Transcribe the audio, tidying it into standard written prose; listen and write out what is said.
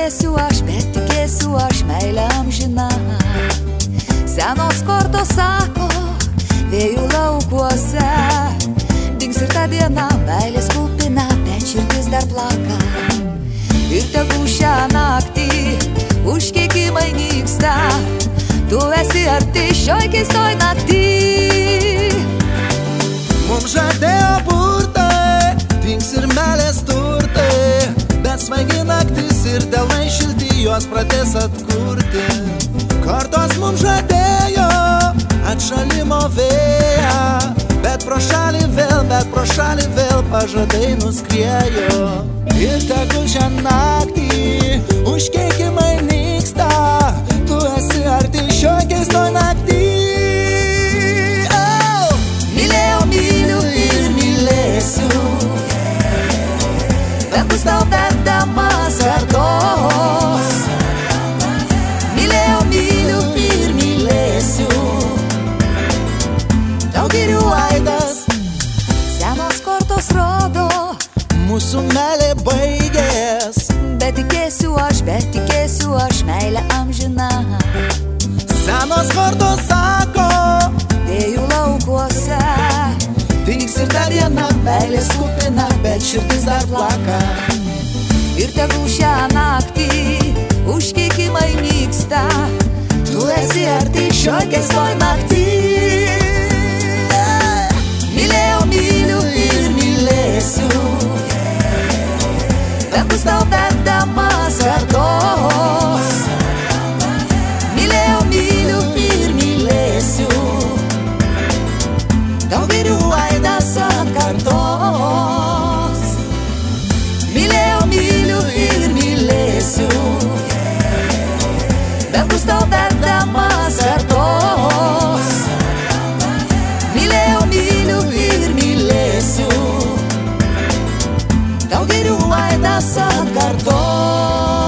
Netikėsiu aš, bet tikėsiu aš meilę amžiną. Senos kortos sako, vėjų laukuose dings ir ta diena, meilės kupina, bet širdis dar plaka. Ir tegu šią naktį užkeikimai nyksta, tu esi arti šioj keistoj naktį. Mums žadėjo burtai, dings ir meilės turtai, bet smaigi naktis ir delnai šilti juos pradės atkurti. Kortos mums žadėjo atšalimo vėją, bet pro šalį vėl pažadai nuskriejo. Ir tegu šią naktį užkeikimai nyksta, tu esi arti šioj keistoj naktį. Mylėjau, myliu ir mylėsiu, bet bus tau tardamas kartos. Mylėjau, myliu ir mylėsiu, tau girių aidas, senos kortos rodo, mūsų meilė baigės. bet tikėsiu aš meilę amžiną. Senos kortos sako, Vėjų laukuose dings ir ta diena, meilės kupina, bet širdis dar plaka. Ir tegu šią naktį užkeikimai nyksta, tu esi arti šioj keistoj naktį. Mylėjau, myliu ir mylėsiu, bet bus tau tardamas kartos. Mylėjau, myliu ir mylėsiu, tau girių aidas atkartos. Mylėjau, myliu ir mylėsiu, bet bus tau tardamas kartos. Mylėjau, myliu ir mylėsiu, tau girių aidas atkartos.